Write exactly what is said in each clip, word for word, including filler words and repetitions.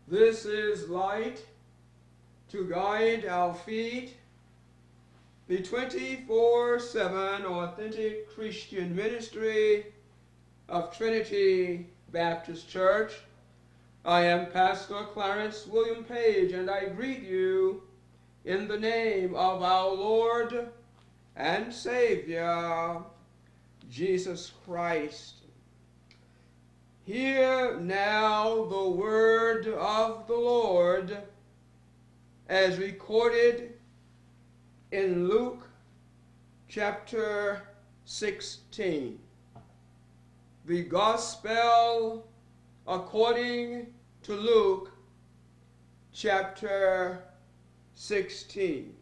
This is light to guide our feet. The twenty-four seven Authentic Christian Ministry of Trinity Baptist Church. I am Pastor Clarence William Page, and I greet you in the name of our Lord and Savior, Jesus Christ. Hear now the word of the Lord as recorded in Luke chapter sixteen. The Gospel according to Luke chapter sixteen.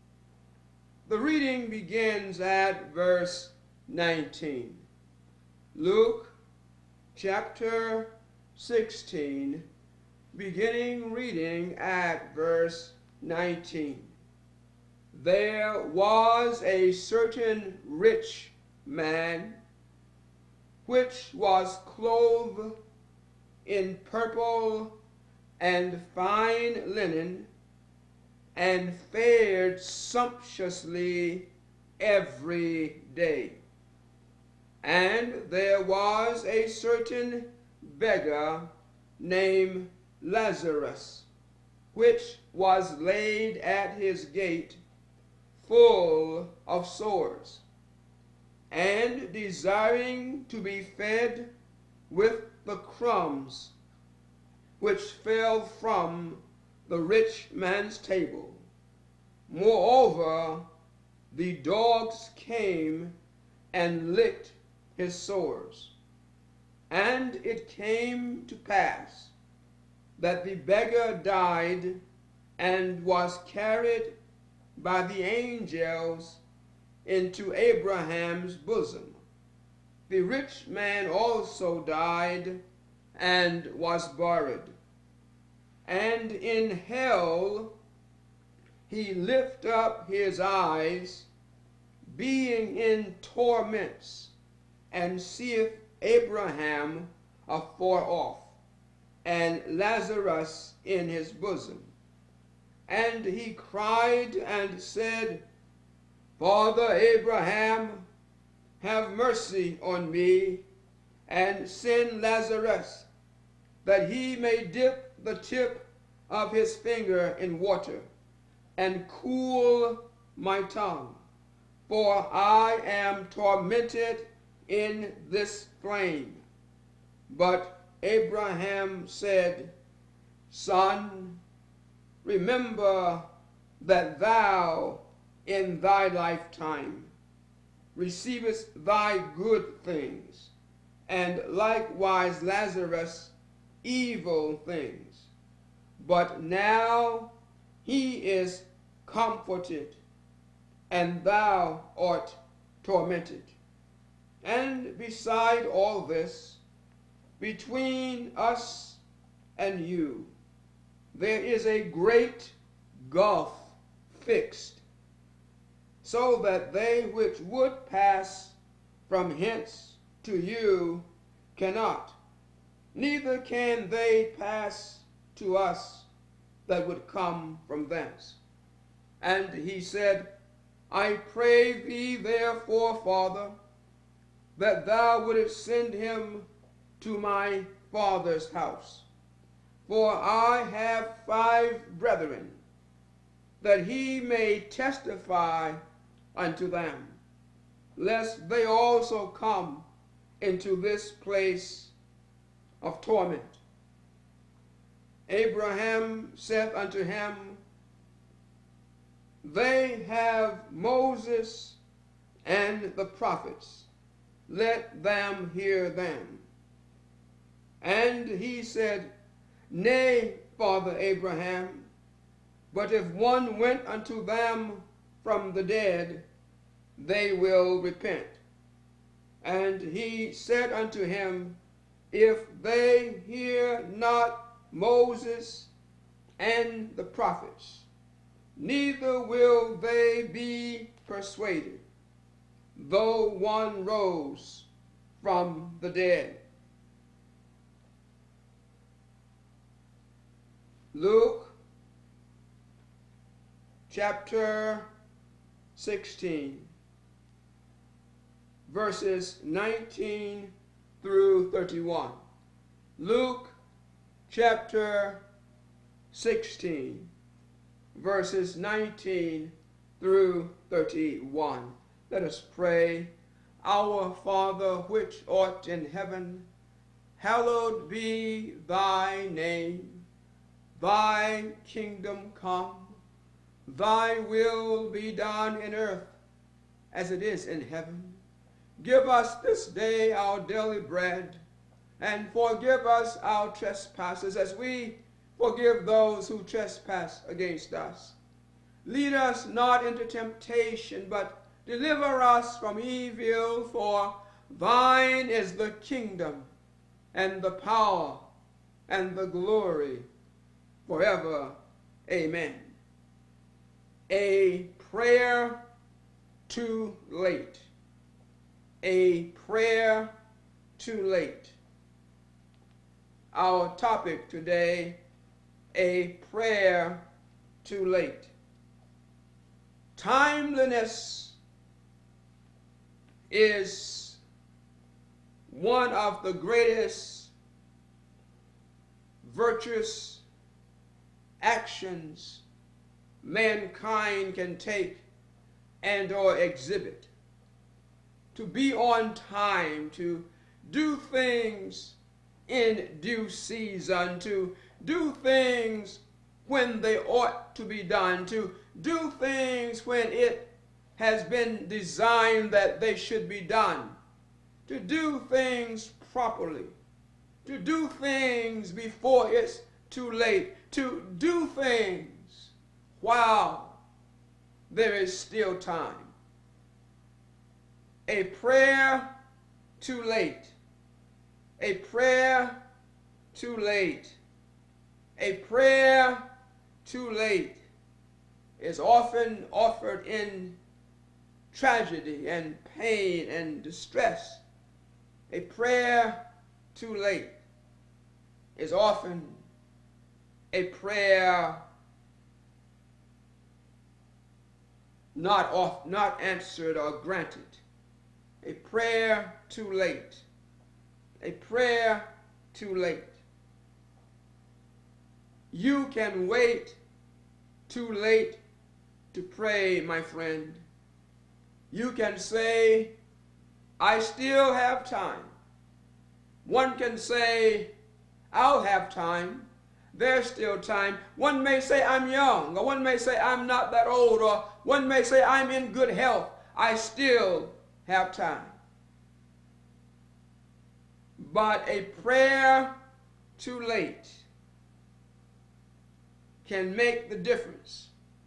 The reading begins at verse nineteen. Luke chapter sixteen, beginning reading at verse nineteen. There was a certain rich man which was clothed in purple and fine linen, and fared sumptuously every day. And there was a certain beggar named Lazarus, which was laid at his gate, full of sores, and desiring to be fed with the crumbs which fell from the rich man's table. Moreover, the dogs came and licked his sores. And it came to pass that the beggar died and was carried by the angels into Abraham's bosom. The rich man also died and was buried. And in hell he lift up his eyes, being in torments, and seeth Abraham afar off, and Lazarus in his bosom. And he cried and said, Father Abraham, have mercy on me, and send Lazarus, that he may dip the tip of his finger in water, and cool my tongue, for I am tormented in this flame. But Abraham said, Son, remember that thou in thy lifetime receivest thy good things, and likewise Lazarus evil things. But now he is comforted, and thou art tormented. And beside all this, between us and you, there is a great gulf fixed, so that they which would pass from hence to you cannot, neither can they pass to us that would come from thence. And he said, I pray thee therefore, Father, that thou wouldest send him to my father's house. For I have five brethren, that he may testify unto them, lest they also come into this place of torment. Abraham saith unto him, They have Moses and the prophets, let them hear them. And he said, Nay, Father Abraham, but if one went unto them from the dead, they will repent. And he said unto him, If they hear not Moses and the prophets, neither will they be persuaded, though one rose from the dead. Luke chapter sixteen, verses nineteen through thirty-one. Luke chapter sixteen, verses nineteen through thirty-one. Let us pray. Our Father, which art in heaven, hallowed be thy name. Thy kingdom come, thy will be done in earth as it is in heaven. Give us this day our daily bread, and forgive us our trespasses as we forgive those who trespass against us. Lead us not into temptation, but deliver us from evil, for thine is the kingdom and the power and the glory forever. Amen. A prayer too late. A prayer too late. Our topic today, a prayer too late. Timeliness is one of the greatest virtuous actions mankind can take and or exhibit. To be on time, to do things in due season, to do things when they ought to be done, to do things when it has been designed that they should be done, to do things properly, to do things before it's too late, to do things while there is still time. A prayer too late. A prayer too late. A prayer too late is often offered in tragedy and pain and distress. A prayer too late is often a prayer not off, not answered or granted. A prayer too late. A prayer too late. You can wait too late to pray, my friend. You can say, I still have time. One can say, I'll have time. There's still time. One may say, I'm young, or one may say, I'm not that old, or one may say, I'm in good health. I still have time. But a prayer too late can make the difference.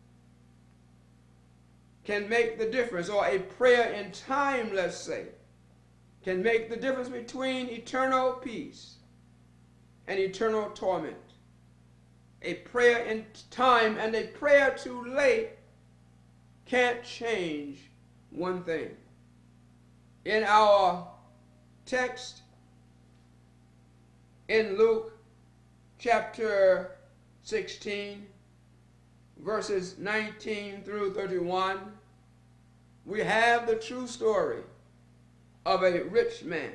Can make the difference. Or a prayer in time, let's say, can make the difference between eternal peace and eternal torment. A prayer in time and a prayer too late can't change one thing. In our text in Luke chapter sixteen, verses nineteen through thirty-one, we have the true story of a rich man.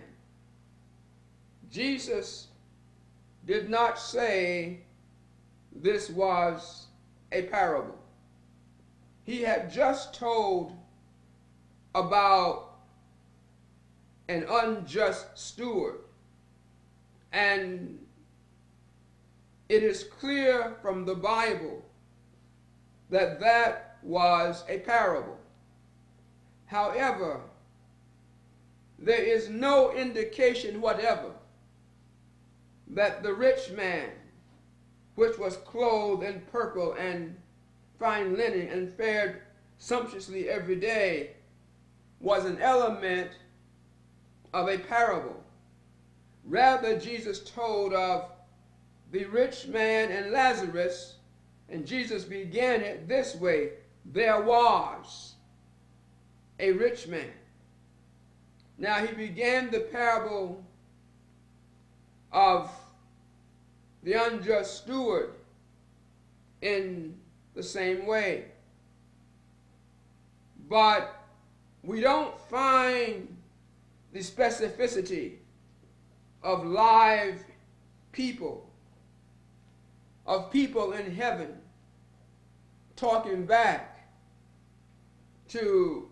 Jesus did not say this was a parable. He had just told about an unjust steward, and it is clear from the Bible that that was a parable. However, there is no indication whatever that the rich man, which was clothed in purple and fine linen and fared sumptuously every day, was an element of a parable. Rather, Jesus told of the rich man and Lazarus, and Jesus began it this way: there was a rich man. Now, he began the parable of the unjust steward in the same way. But we don't find the specificity of live people, of people in heaven talking back to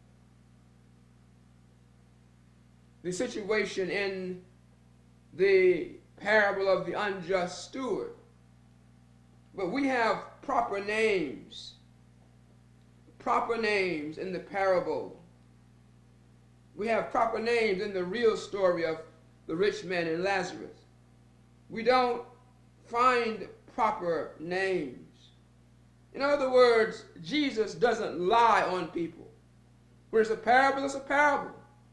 the situation in the parable of the unjust steward. But we have proper names, proper names in the parable. We have proper names in the real story of the rich man and Lazarus. We don't find proper names. In other words, Jesus doesn't lie on people. When it's a parable, it's a parable.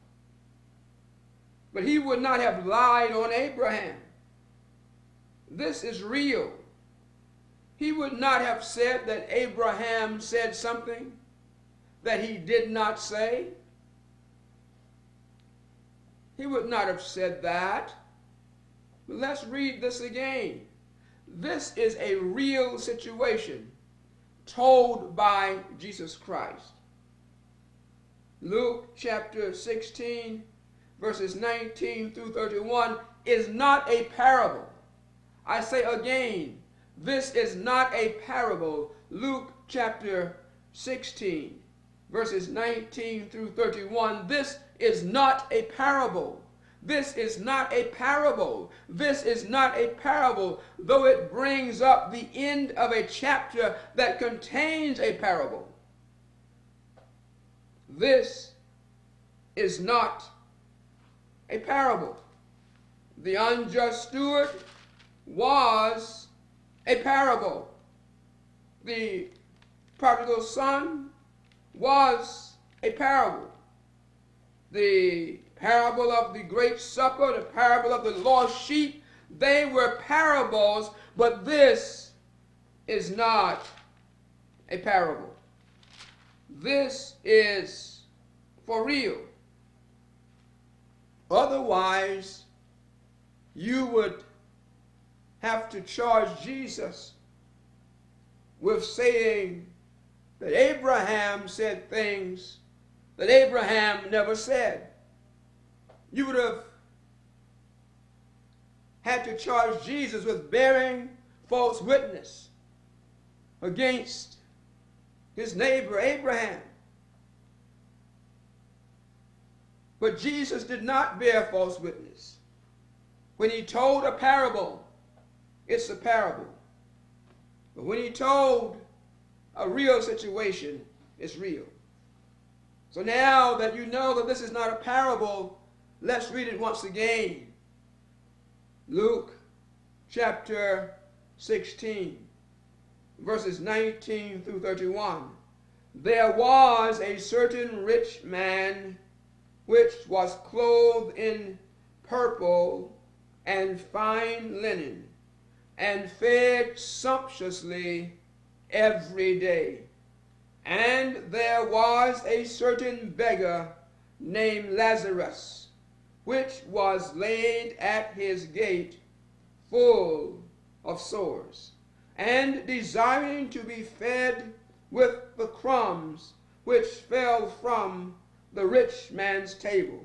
But he would not have lied on Abraham. This is real. He would not have said that Abraham said something that he did not say. He would not have said that. But let's read this again. This is a real situation told by Jesus Christ. Luke chapter sixteen, verses nineteen through thirty-one is not a parable. I say again, this is not a parable. Luke chapter sixteen, verses nineteen through thirty-one. This is not a parable. This is not a parable. This is not a parable, though it brings up the end of a chapter that contains a parable. This is not a parable. The unjust steward was a parable. The prodigal son was a parable. The parable of the great supper, the parable of the lost sheep, they were parables, but this is not a parable. This is for real. Otherwise, you would have to charge Jesus with saying that Abraham said things that Abraham never said. You would have had to charge Jesus with bearing false witness against his neighbor Abraham. But Jesus did not bear false witness. When he told a parable, it's a parable. But when he told a real situation, it's real. So now that you know that this is not a parable, let's read it once again. Luke chapter sixteen, verses nineteen through thirty-one. There was a certain rich man which was clothed in purple and fine linen, and fed sumptuously every day. And there was a certain beggar named Lazarus, which was laid at his gate, full of sores, and desiring to be fed with the crumbs which fell from the rich man's table.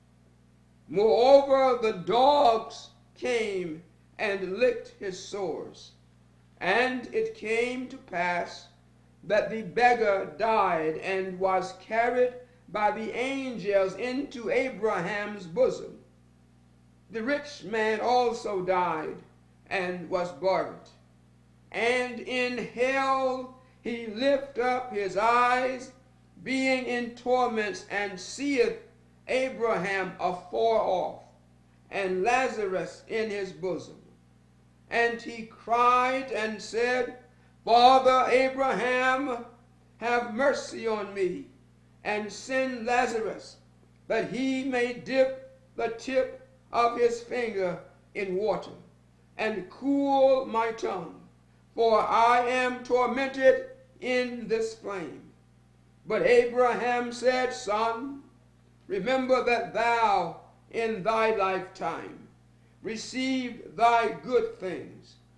Moreover, the dogs came and licked his sores. And it came to pass that the beggar died and was carried by the angels into Abraham's bosom. The rich man also died and was buried. And in hell he lift up his eyes, being in torments, and seeth Abraham afar off, and Lazarus in his bosom. And he cried and said, Father Abraham, have mercy on me, and send Lazarus, that he may dip the tip of his finger in water, and cool my tongue, for I am tormented in this flame. But Abraham said, Son, remember that thou in thy lifetime received thy good things,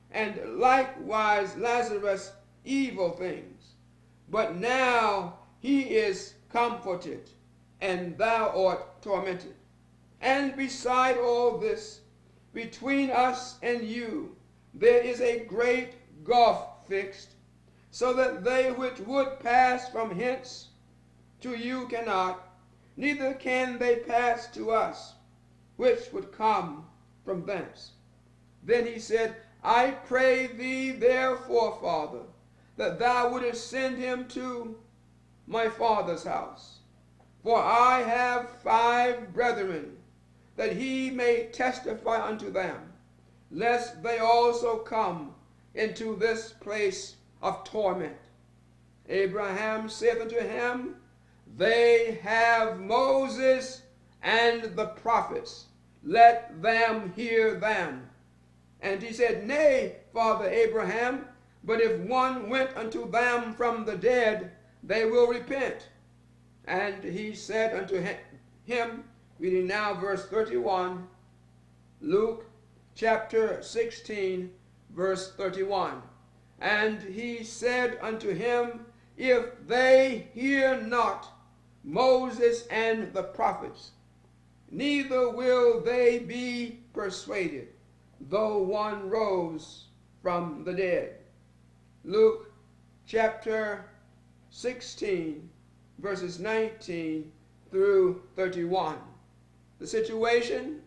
and likewise Lazarus evil things. But now he is comforted, and thou art tormented. And beside all this, between us and you, there is a great gulf fixed, so that they which would pass from hence to you cannot, neither can they pass to us, which would come from thence. Then he said, I pray thee therefore, Father, that thou wouldest send him to my father's house. For I have five brethren, that he may testify unto them, lest they also come into this place of torment. Abraham saith unto him, They have Moses and the prophets, let them hear them. And he said, Nay, Father Abraham, but if one went unto them from the dead, they will repent. And he said unto him, reading now verse thirty-one, Luke chapter sixteen, verse thirty-one. And he said unto him, If they hear not Moses and the prophets, neither will they be persuaded, though one rose from the dead. Luke chapter sixteen, verses nineteen through thirty-one. The situation: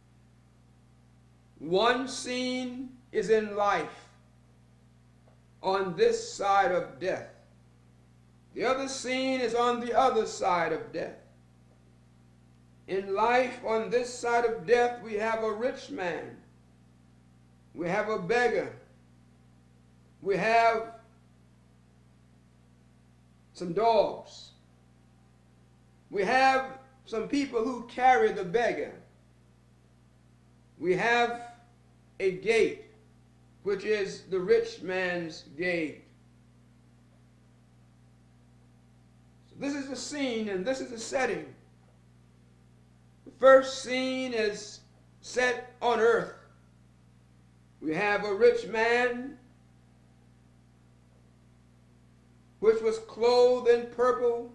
one scene is in life on this side of death. The other scene is on the other side of death. In life on this side of death, we have a rich man. We have a beggar. We have some dogs. We have some people who carry the beggar. We have a gate, which is the rich man's gate. So this is the scene and this is the setting. The first scene is set on earth. We have a rich man which was clothed in purple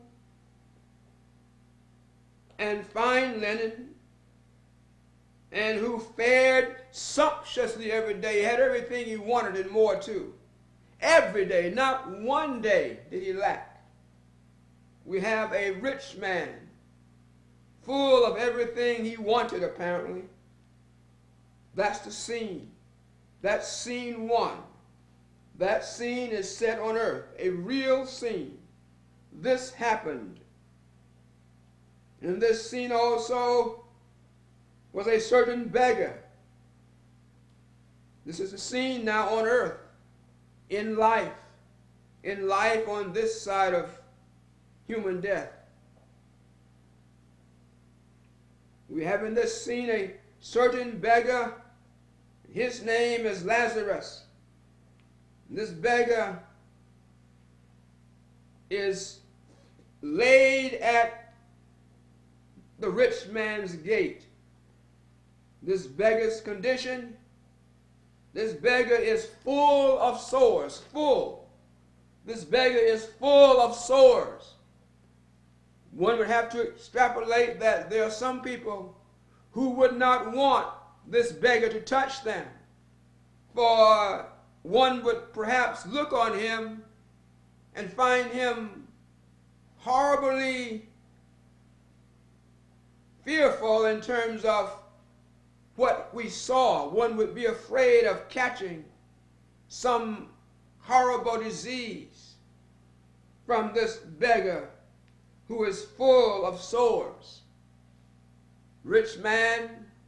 and fine linen, and who fared sumptuously every day. He had everything he wanted and more too. Every day, not one day did he lack. We have a rich man, full of everything he wanted apparently. That's the scene. That's scene one. That scene is set on earth, a real scene. This happened. In this scene also was a certain beggar. This is a scene now on earth, in life, in life on this side of human death. We have in this scene a certain beggar. His name is Lazarus. This beggar is laid at the rich man's gate. This beggar's condition, this beggar is full of sores, full. This beggar is full of sores. One would have to extrapolate that there are some people who would not want this beggar to touch them, for one would perhaps look on him and find him horribly fearful in terms of what we saw. One would be afraid of catching some horrible disease from this beggar who is full of sores. Rich man,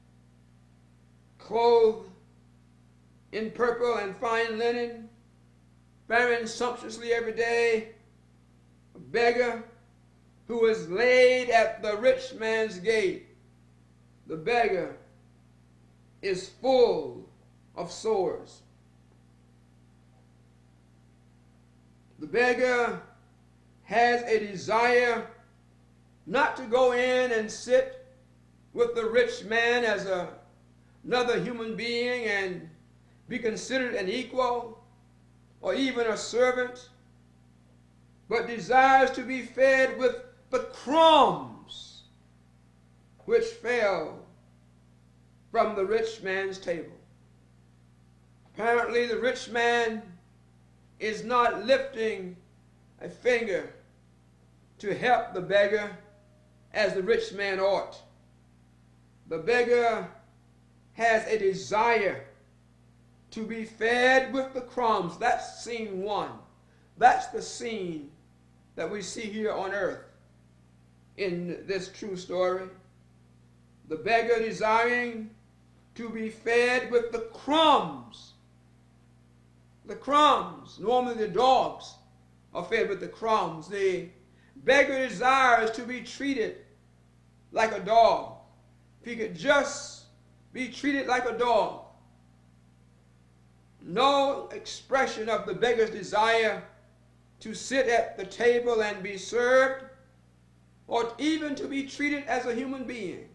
clothed in purple and fine linen, faring sumptuously every day, a beggar who is laid at the rich man's gate. The beggar is full of sores. The beggar has a desire not to go in and sit with the rich man as a, another human being and be considered an equal or even a servant, but desires to be fed with the crumbs which fell from the rich man's table. Apparently, the rich man is not lifting a finger to help the beggar as the rich man ought. The beggar has a desire to be fed with the crumbs. That's scene one. That's the scene that we see here on earth in this true story. The beggar desiring to be fed with the crumbs. The crumbs. Normally the dogs are fed with the crumbs. The beggar desires to be treated like a dog. If he could just be treated like a dog. No expression of the beggar's desire to sit at the table and be served, or even to be treated as a human being,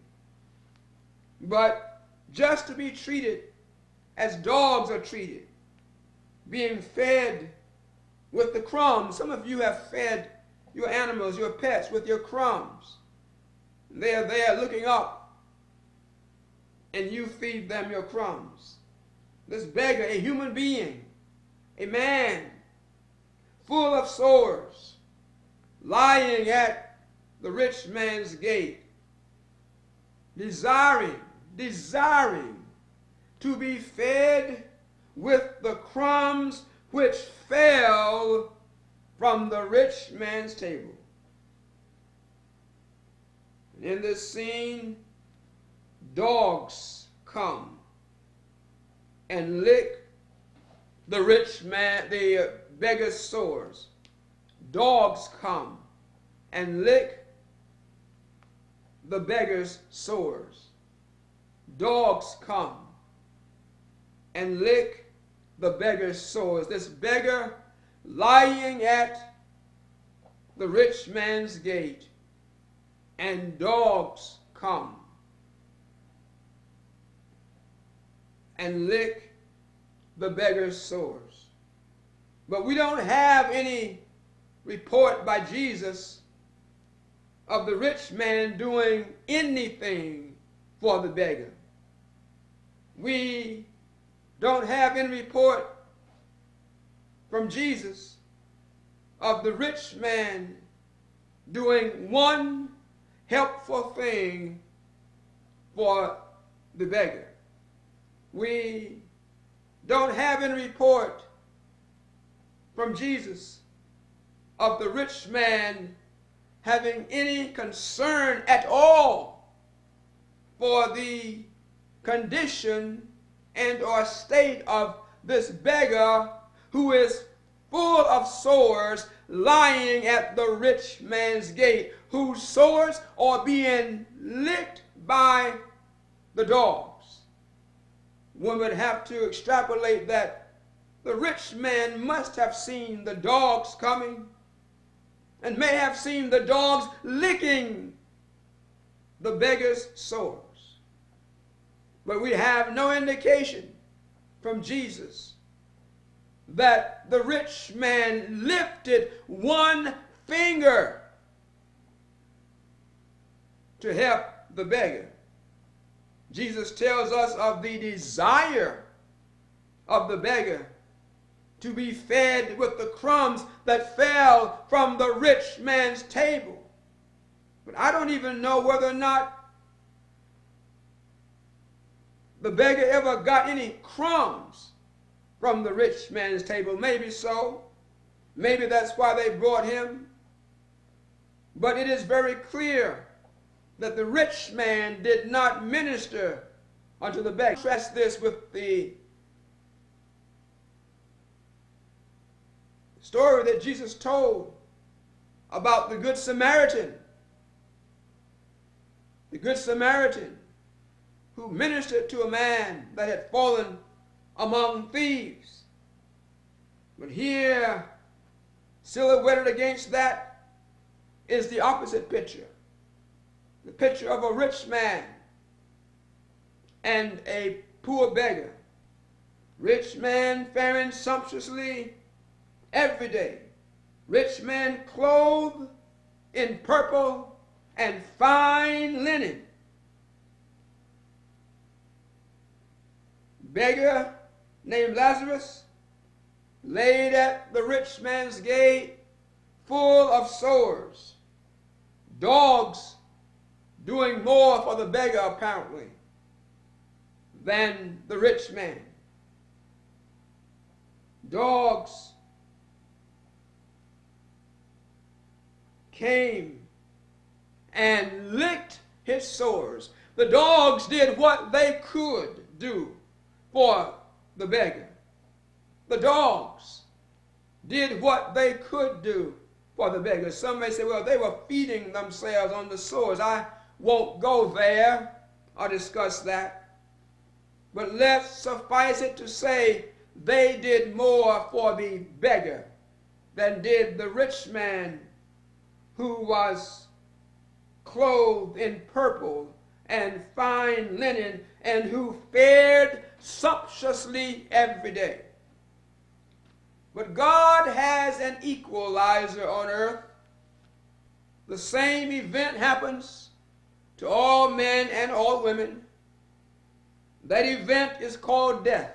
but just to be treated as dogs are treated, being fed with the crumbs. Some of you have fed your animals, your pets, with your crumbs. They are there looking up, and you feed them your crumbs. This beggar, a human being, a man, full of sores, lying at the rich man's gate, desiring, desiring to be fed with the crumbs which fell from the rich man's table. And in this scene, dogs come and lick the rich man, the uh, beggar's sores. Dogs come and lick the beggar's sores. Dogs come and lick the beggar's sores. This beggar lying at the rich man's gate, and dogs come and lick the beggar's sores. But we don't have any report by Jesus of the rich man doing anything for the beggar. We don't have any report from Jesus of the rich man doing one helpful thing for the beggar. We don't have any report from Jesus of the rich man having any concern at all for the condition and or state of this beggar who is full of sores, lying at the rich man's gate, whose sores are being licked by the dogs. One would have to extrapolate that the rich man must have seen the dogs coming and may have seen the dogs licking the beggar's sores. But we have no indication from Jesus that the rich man lifted one finger to help the beggar. Jesus tells us of the desire of the beggar to be fed with the crumbs that fell from the rich man's table. But I don't even know whether or not the beggar ever got any crumbs from the rich man's table. Maybe so. Maybe that's why they brought him. But it is very clear that the rich man did not minister unto the beggar. Contrast this with the story that Jesus told about the Good Samaritan. The Good Samaritan who ministered to a man that had fallen among thieves. But here, silhouetted against that, is the opposite picture. The picture of a rich man and a poor beggar. Rich man faring sumptuously every day. Rich man clothed in purple and fine linen. Beggar named Lazarus laid at the rich man's gate full of sores. Dogs doing more for the beggar apparently than the rich man. Dogs came and licked his sores. The dogs did what they could do for the beggar. The dogs did what they could do for the beggar. Some may say, well, they were feeding themselves on the sores. I won't go there or discuss that. But let's suffice it to say they did more for the beggar than did the rich man who was clothed in purple and fine linen and who fared sumptuously every day. But God has an equalizer on earth. The same event happens to all men and all women. That event is called death.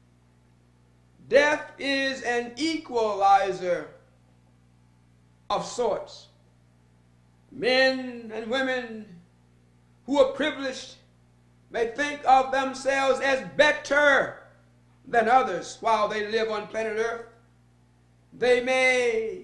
Death is an equalizer of sorts. Men and women who are privileged may think of themselves as better than others while they live on planet Earth. They may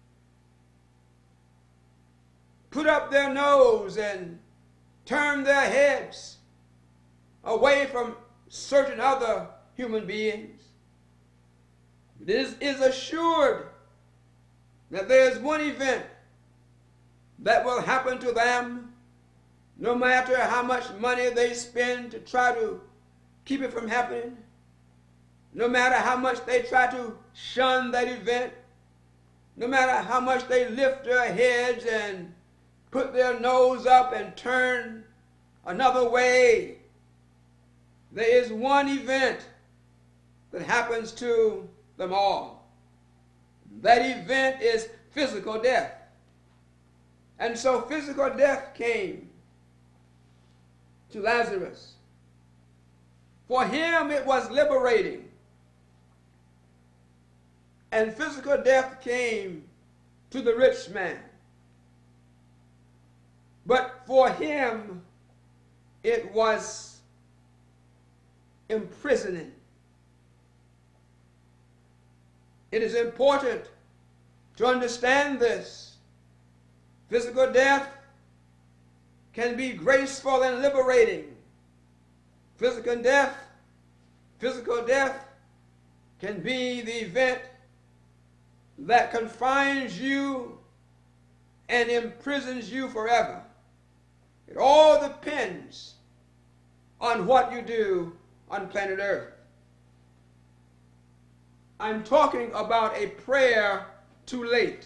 put up their nose and turn their heads away from certain other human beings. It is, is assured that there is one event that will happen to them, no matter how much money they spend to try to keep it from happening, no matter how much they try to shun that event, no matter how much they lift their heads and put their nose up and turn another way, there is one event that happens to them all. That event is physical death. And so physical death came to Lazarus. For him it was liberating. And physical death came to the rich man. But for him it was imprisoning. It is important to understand this. Physical death can be graceful and liberating. Physical death, physical death can be the event that confines you and imprisons you forever. It all depends on what you do on planet Earth. I'm talking about a prayer too late.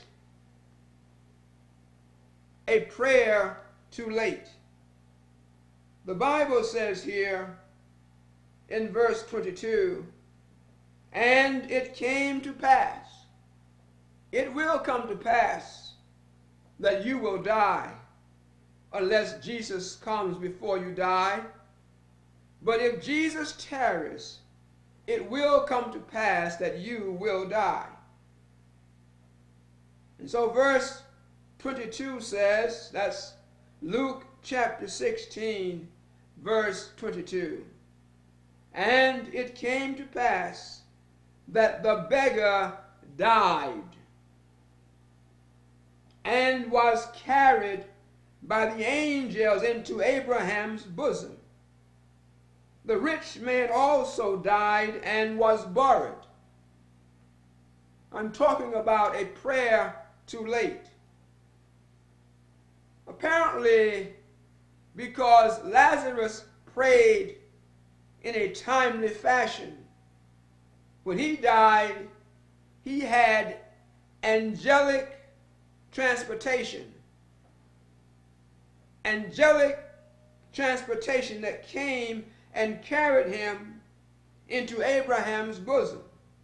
A prayer too late. The Bible says here in verse twenty-two, and it came to pass, it will come to pass that you will die unless Jesus comes before you die. But if Jesus tarries, it will come to pass that you will die. And so verse twenty-two says, that's Luke chapter sixteen, verse twenty-two. And it came to pass that the beggar died and was carried by the angels into Abraham's bosom. The rich man also died and was buried. I'm talking about a prayer too late. Apparently, because Lazarus prayed in a timely fashion, when he died, he had angelic transportation. Angelic transportation that came and carried him into Abraham's bosom.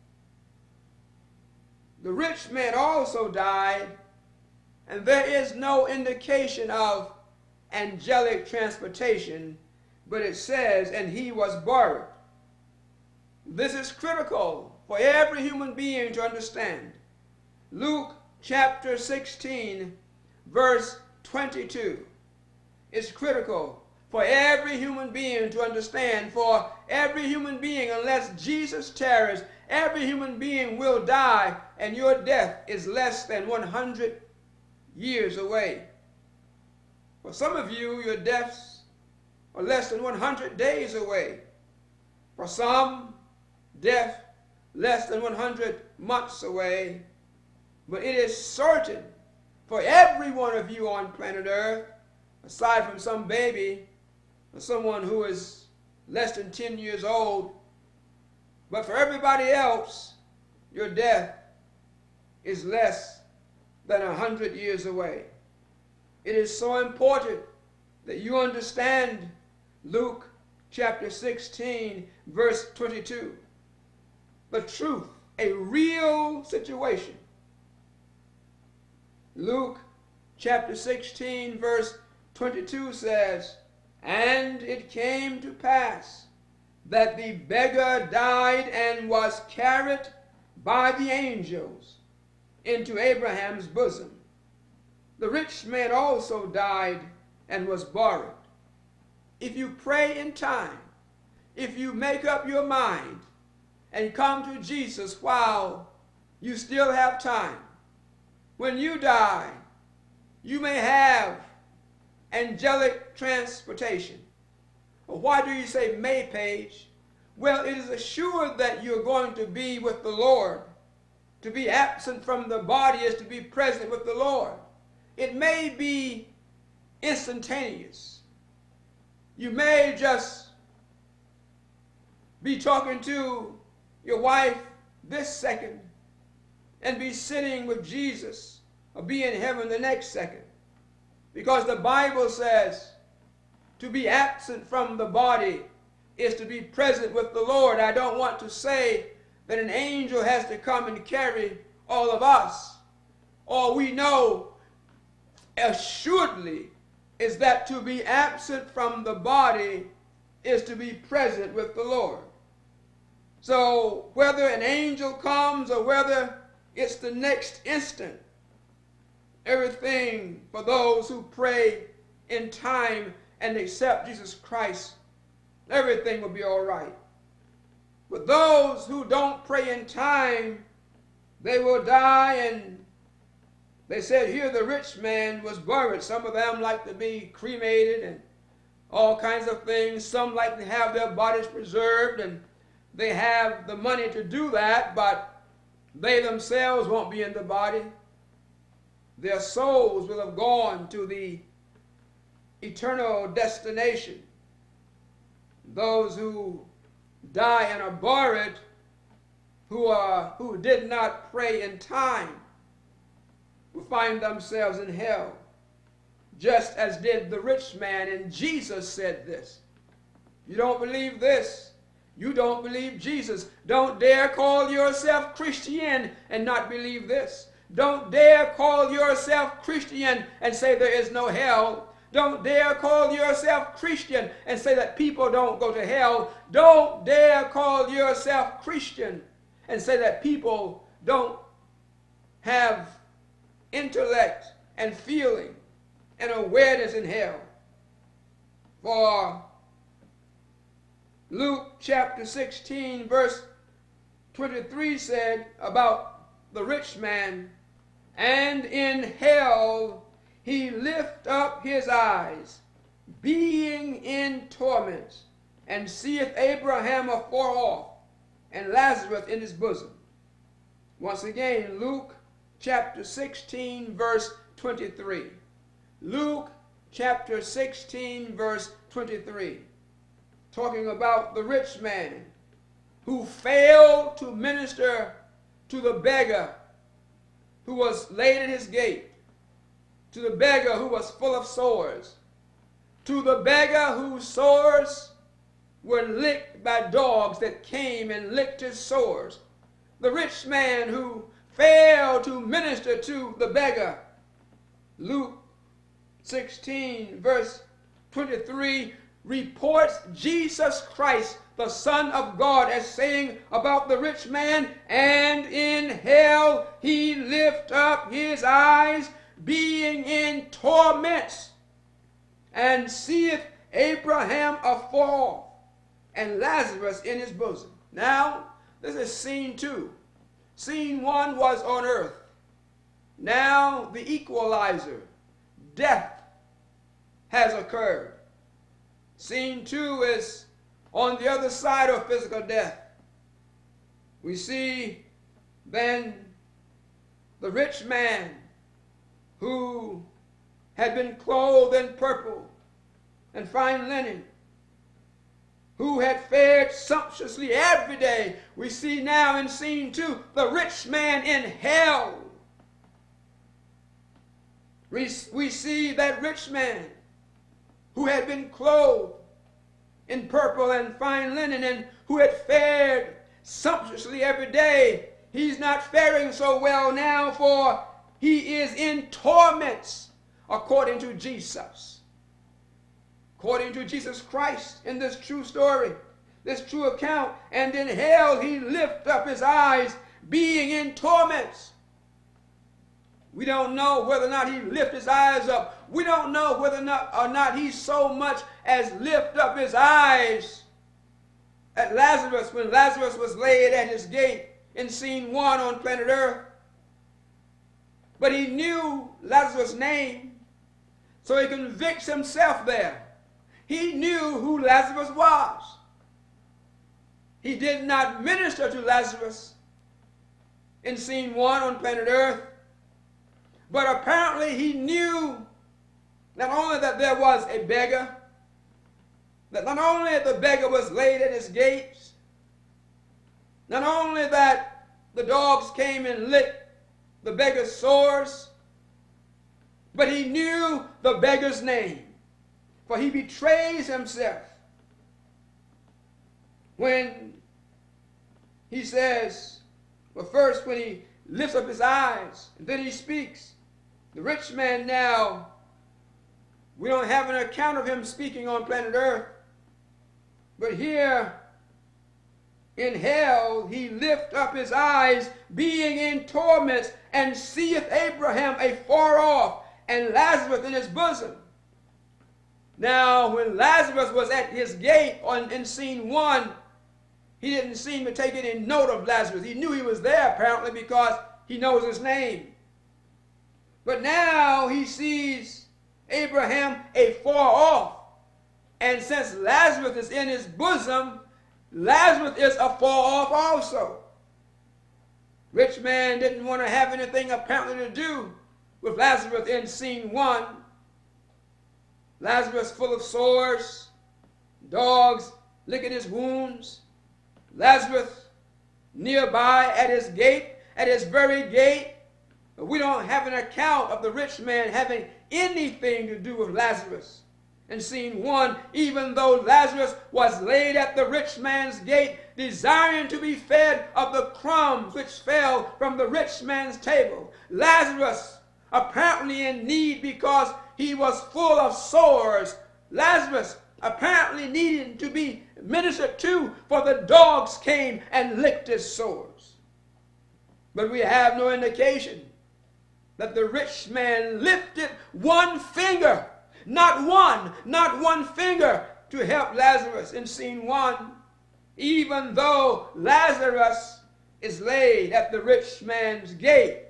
The rich man also died, and there is no indication of angelic transportation, but it says, and he was buried. This is critical for every human being to understand. Luke chapter sixteen, verse twenty-two is critical for every human being to understand. For every human being, unless Jesus tarries, every human being will die, and your death is less than one hundred years away. For some of you, your deaths are less than one hundred days away. For some, death less than one hundred months away. But it is certain for every one of you on planet Earth, aside from some baby or someone who is less than ten years old, but for everybody else, your death is less than one hundred years away. It is so important that you understand Luke chapter sixteen, verse twenty-two. The truth, a real situation. Luke chapter sixteen, verse twenty-two says, "And it came to pass that the beggar died and was carried by the angels into Abraham's bosom. The rich man also died and was buried." If you pray in time, if you make up your mind and come to Jesus while you still have time, when you die, you may have angelic transportation. Well, why do you say may, Page? Well, it is assured that you're going to be with the Lord. To be absent from the body is to be present with the Lord. It may be instantaneous. You may just be talking to your wife this second and be sitting with Jesus, or be in heaven the next second. Because the Bible says to be absent from the body is to be present with the Lord. I don't want to say that an angel has to come and carry all of us. All we know assuredly is that to be absent from the body is to be present with the Lord. So whether an angel comes or whether it's the next instant, everything for those who pray in time and accept Jesus Christ, everything will be all right. But those who don't pray in time, they will die. And they said here the rich man was buried. Some of them like to be cremated and all kinds of things. Some like to have their bodies preserved, and they have the money to do that, but they themselves won't be in the body. Their souls will have gone to the eternal destination. Those who die and are buried, who are who did not pray in time, will find themselves in hell, just as did the rich man. And Jesus said this. You don't believe this, you don't believe Jesus. Don't dare call yourself Christian and not believe this. Don't dare call yourself Christian and say there is no hell. Don't dare call yourself Christian and say that people don't go to hell. Don't dare call yourself Christian and say that people don't have intellect and feeling and awareness in hell. For Luke chapter sixteen, verse twenty-three said about the rich man, "And in hell he lift up his eyes, being in torments, and seeth Abraham afar off, and Lazarus in his bosom." Once again, Luke chapter sixteen, verse twenty-three. Luke chapter sixteen, verse twenty-three. Talking about the rich man who failed to minister to the beggar who was laid at his gate, to the beggar who was full of sores, to the beggar whose sores were licked by dogs that came and licked his sores. The rich man who failed to minister to the beggar. Luke sixteen, verse twenty-three, reports Jesus Christ, the Son of God, as saying about the rich man, and in hell he lift up his eyes, being in torments, and seeth Abraham afar off, and Lazarus in his bosom. Now, this is scene two. Scene one was on earth. Now, the equalizer, death, has occurred. Scene two is on the other side of physical death. We see then the rich man who had been clothed in purple and fine linen, who had fared sumptuously every day. We see now in scene two the rich man in hell. We, we see that rich man who had been clothed in purple and fine linen and who had fared sumptuously every day. He's not faring so well now, for he is in torments, according to Jesus. According to Jesus Christ in this true story, this true account. And in hell he lift up his eyes, being in torments. We don't know whether or not he lift his eyes up. We don't know whether or not, or not he so much as lift up his eyes at Lazarus when Lazarus was laid at his gate in scene one on planet Earth. But he knew Lazarus' name, so he convicts himself there. He knew who Lazarus was. He did not minister to Lazarus in scene one on planet Earth, but apparently he knew not only that there was a beggar, that not only the beggar was laid at his gates, not only that the dogs came and licked the beggar's sores, but he knew the beggar's name, for he betrays himself when he says, well, first when he lifts up his eyes, and then he speaks. The rich man now, we don't have an account of him speaking on planet Earth, but here in hell he lift up his eyes, being in torments, and seeth Abraham afar off, and Lazarus in his bosom. Now, when Lazarus was at his gate on, in scene one, he didn't seem to take any note of Lazarus. He knew he was there, apparently, because he knows his name. But now he sees Abraham afar off. And since Lazarus is in his bosom, Lazarus is afar off also. Rich man didn't want to have anything apparently to do with Lazarus in scene one. Lazarus full of sores, dogs licking his wounds. Lazarus nearby at his gate, at his very gate. But we don't have an account of the rich man having anything to do with Lazarus in scene one, even though Lazarus was laid at the rich man's gate, desiring to be fed of the crumbs which fell from the rich man's table. Lazarus, apparently in need because he was full of sores. Lazarus apparently needing to be ministered to, for the dogs came and licked his sores. But we have no indication that the rich man lifted one finger, not one, not one finger, to help Lazarus in scene one, even though Lazarus is laid at the rich man's gate.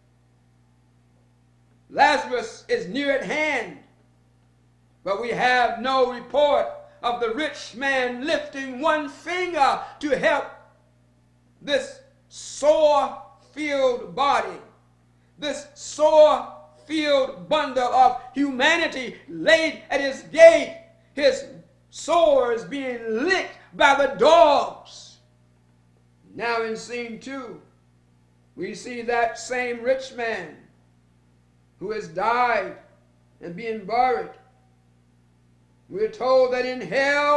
Lazarus is near at hand, but we have no report of the rich man lifting one finger to help this sore-filled body, this sore-filled bundle of humanity laid at his gate, his sores being licked by the dogs. Now in scene two, we see that same rich man who has died and being buried. We're told that in hell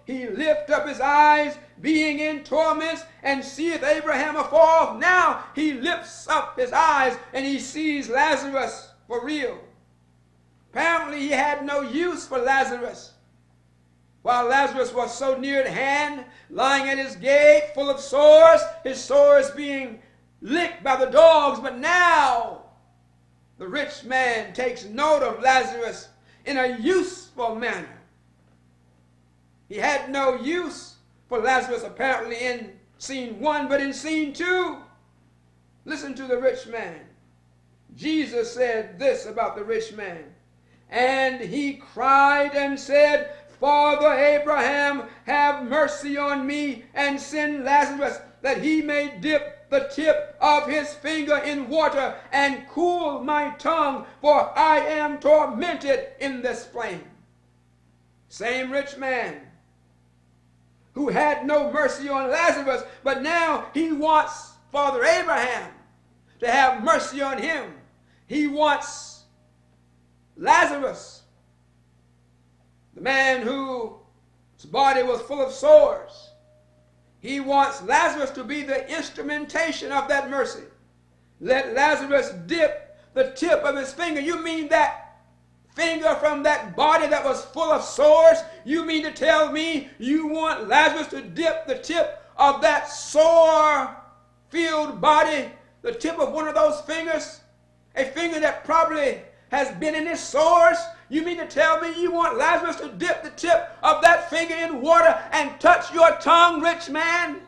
he lift up his eyes, being in torments, and seeth Abraham afar off. Now he lifts up his eyes and he sees Lazarus for real. Apparently he had no use for Lazarus. While Lazarus was so near at hand, lying at his gate, full of sores, his sores being licked by the dogs. But now the rich man takes note of Lazarus in a useful manner. He had no use for Lazarus apparently in scene one, but in scene two, listen to the rich man. Jesus said this about the rich man. And he cried and said, Father Abraham, have mercy on me, and send Lazarus, that he may dip the tip of his finger in water and cool my tongue, for I am tormented in this flame. Same rich man who had no mercy on Lazarus, but now he wants Father Abraham to have mercy on him. He wants Lazarus, the man whose body was full of sores. He wants Lazarus to be the instrumentation of that mercy. Let Lazarus dip the tip of his finger. You mean that finger from that body that was full of sores? You mean to tell me you want Lazarus to dip the tip of that sore-filled body, the tip of one of those fingers, a finger that probably has been in his sores? You mean to tell me you want Lazarus to dip the tip of that finger in water and touch your tongue, rich man?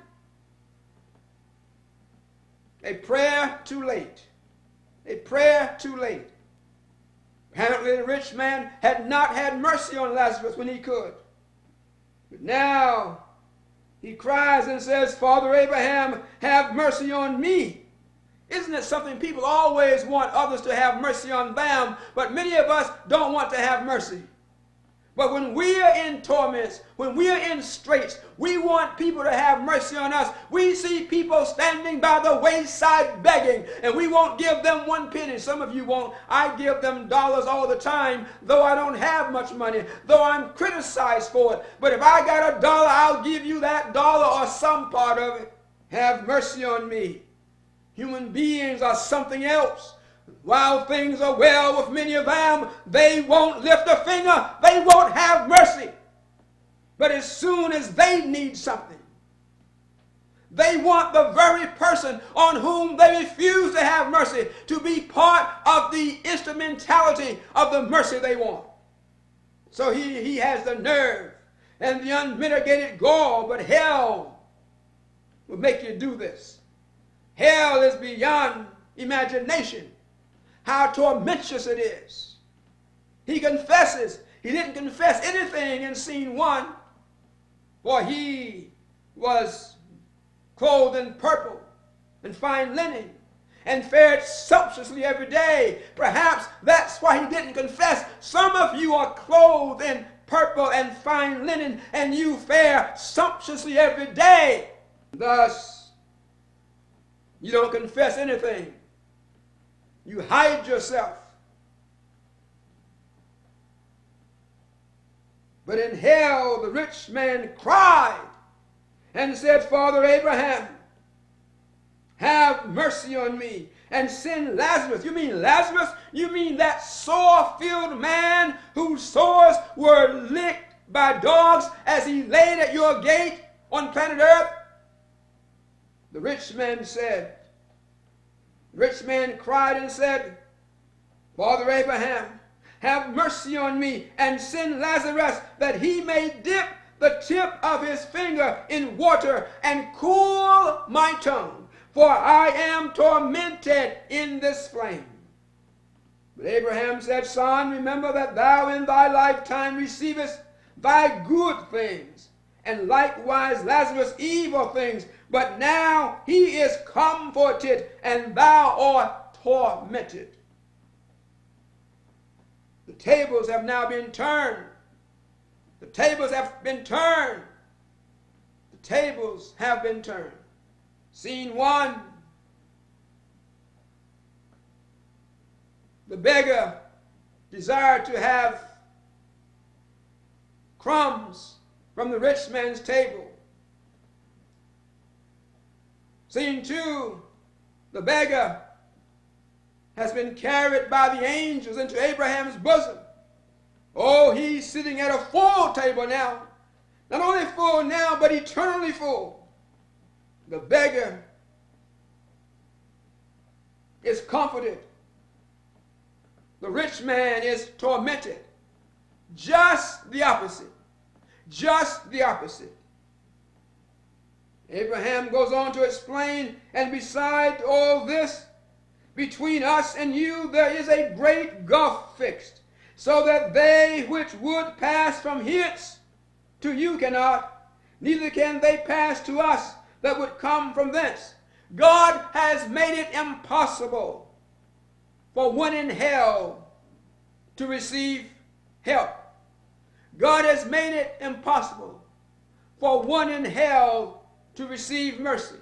A prayer too late. A prayer too late. Apparently the rich man had not had mercy on Lazarus when he could. But now he cries and says, Father Abraham, have mercy on me. Isn't it something people always want others to have mercy on them, but many of us don't want to have mercy? But when we are in torments, when we are in straits, we want people to have mercy on us. We see people standing by the wayside begging, and we won't give them one penny. Some of you won't. I give them dollars all the time, though I don't have much money, though I'm criticized for it. But if I got a dollar, I'll give you that dollar or some part of it. Have mercy on me. Human beings are something else. While things are well with many of them, they won't lift a finger. They won't have mercy. But as soon as they need something, they want the very person on whom they refuse to have mercy to be part of the instrumentality of the mercy they want. So he, he has the nerve and the unmitigated gall, but hell will make you do this. Hell is beyond imagination. How tormentous it is. He confesses. He didn't confess anything in scene one, for he was clothed in purple and fine linen and fared sumptuously every day. Perhaps that's why he didn't confess. Some of you are clothed in purple and fine linen, and you fare sumptuously every day. Thus, you don't confess anything. You hide yourself. But in hell, the rich man cried and said, Father Abraham, have mercy on me and send Lazarus. You mean Lazarus? You mean that sore-filled man whose sores were licked by dogs as he laid at your gate on planet Earth? The rich man said, the rich man cried and said, Father Abraham, have mercy on me and send Lazarus that he may dip the tip of his finger in water and cool my tongue, for I am tormented in this flame. But Abraham said, Son, remember that thou in thy lifetime receivest thy good things, and likewise Lazarus evil things. But now he is comforted, and thou art tormented. The tables have now been turned. The tables have been turned. The tables have been turned. Scene one. The beggar desired to have crumbs from the rich man's table. Scene two, the beggar has been carried by the angels into Abraham's bosom. Oh, he's sitting at a full table now. Not only full now, but eternally full. The beggar is comforted. The rich man is tormented. Just the opposite. Just the opposite. Abraham goes on to explain, and beside all this, between us and you there is a great gulf fixed, so that they which would pass from hence to you cannot, neither can they pass to us that would come from thence. God has made it impossible for one in hell to receive help. God has made it impossible for one in hell to receive mercy.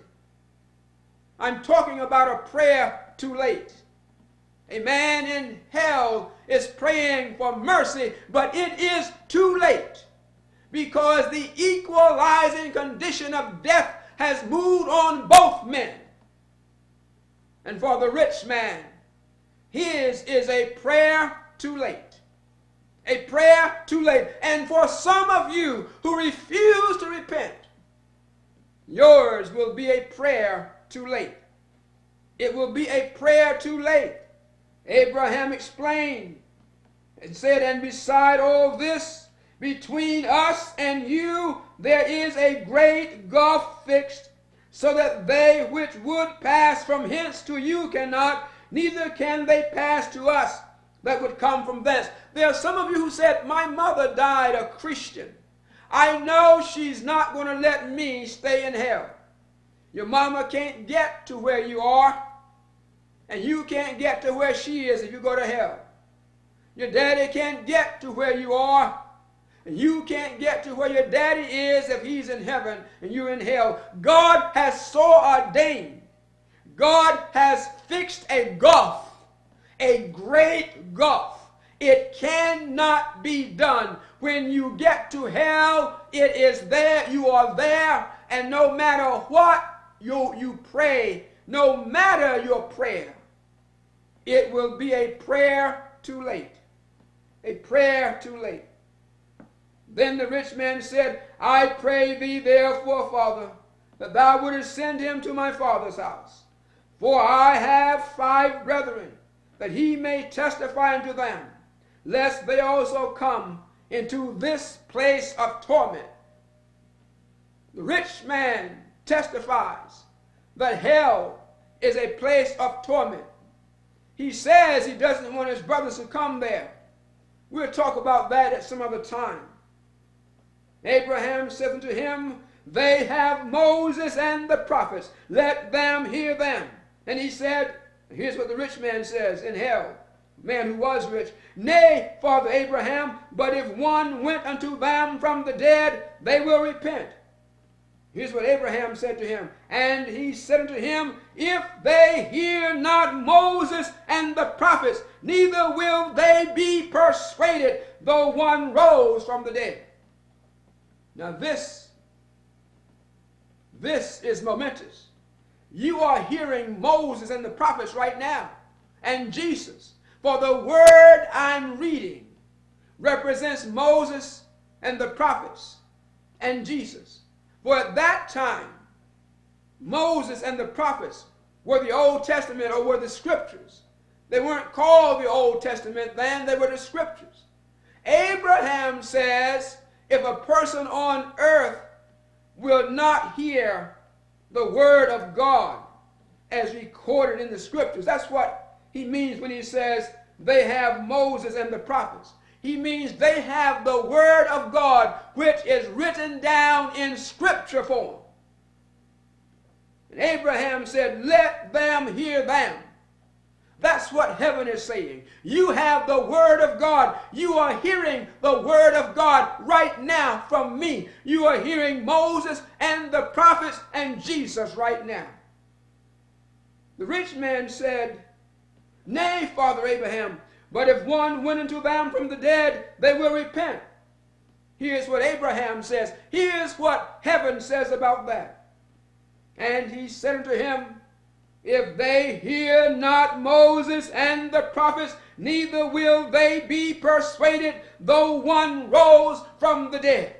I'm talking about a prayer too late. A man in hell is praying for mercy, but it is too late, because the equalizing condition of death has moved on both men. And for the rich man, his is a prayer too late. A prayer too late. And for some of you who refuse to repent, yours will be a prayer too late. It will be a prayer too late. Abraham explained and said, and beside all this, between us and you there is a great gulf fixed, so that they which would pass from hence to you cannot, neither can they pass to us that would come from thence. There are some of you who said, my mother died a Christian. I know she's not going to let me stay in hell. Your mama can't get to where you are, and you can't get to where she is if you go to hell. Your daddy can't get to where you are, and you can't get to where your daddy is if he's in heaven and you're in hell. God has so ordained. God has fixed a gulf, a great gulf. It cannot be done. When you get to hell, it is there. You are there, and no matter what you, you pray, no matter your prayer, it will be a prayer too late. A prayer too late. Then the rich man said, I pray thee therefore, Father, that thou wouldest send him to my father's house. For I have five brethren, that he may testify unto them, lest they also come into this place of torment. The rich man testifies that hell is a place of torment. He says he doesn't want his brothers to come there. We'll talk about that at some other time. Abraham said unto him, they have Moses and the prophets. Let them hear them. And he said, here's what the rich man says in hell, man who was rich. Nay, Father Abraham, but if one went unto them from the dead, they will repent. Here's what Abraham said to him. And he said unto him, if they hear not Moses and the prophets, neither will they be persuaded, though one rose from the dead. Now this, this is momentous. You are hearing Moses and the prophets right now, and Jesus. For the word I'm reading represents Moses and the prophets and Jesus. For at that time, Moses and the prophets were the Old Testament, or were the scriptures. They weren't called the Old Testament then, they were the scriptures. Abraham says, if a person on earth will not hear the word of God as recorded in the scriptures, that's what he means when he says they have Moses and the prophets. He means they have the word of God, which is written down in scripture form. And Abraham said, let them hear them. That's what heaven is saying. You have the word of God. You are hearing the word of God right now from me. You are hearing Moses and the prophets and Jesus right now. The rich man said, nay, Father Abraham, but if one went unto them from the dead, they will repent. Here's what Abraham says. Here's what heaven says about that. And he said unto him, if they hear not Moses and the prophets, neither will they be persuaded, though one rose from the dead.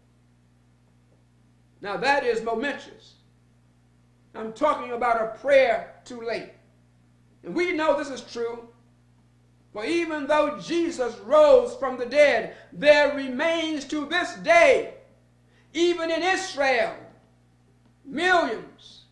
Now that is momentous. I'm talking about a prayer too late. And we know this is true. For even though Jesus rose from the dead, there remains to this day, even in Israel, millions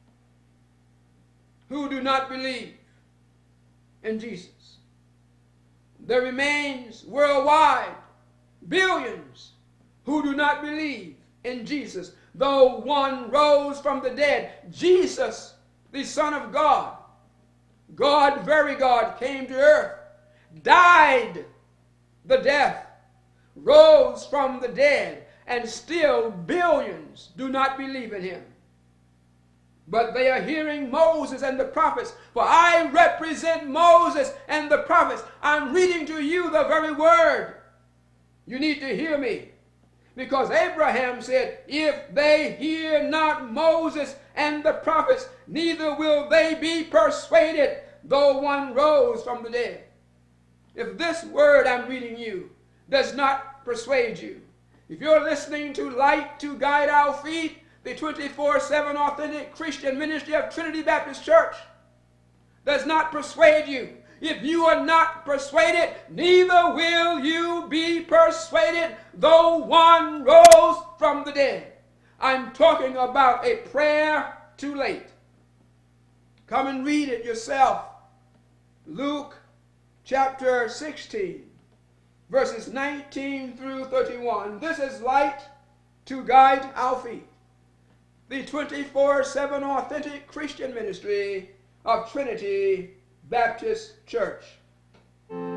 who do not believe in Jesus. There remains worldwide billions who do not believe in Jesus, though one rose from the dead. Jesus, the Son of God, God, very God, came to earth, died the death, rose from the dead, and still billions do not believe in him. But they are hearing Moses and the prophets, for I represent Moses and the prophets. I'm reading to you the very word. You need to hear me. Because Abraham said, if they hear not Moses and the prophets, neither will they be persuaded, though one rose from the dead. If this word I'm reading you does not persuade you, if you're listening to Light to Guide Our Feet, the twenty-four seven authentic Christian ministry of Trinity Baptist Church, does not persuade you, if you are not persuaded, neither will you be persuaded, though one rose from the dead. I'm talking about a prayer too late. Come and read it yourself. Luke chapter sixteen, verses nineteen through thirty-one. This is Light to Guide Our Feet, the twenty-four seven authentic Christian ministry of Trinity Baptist Church.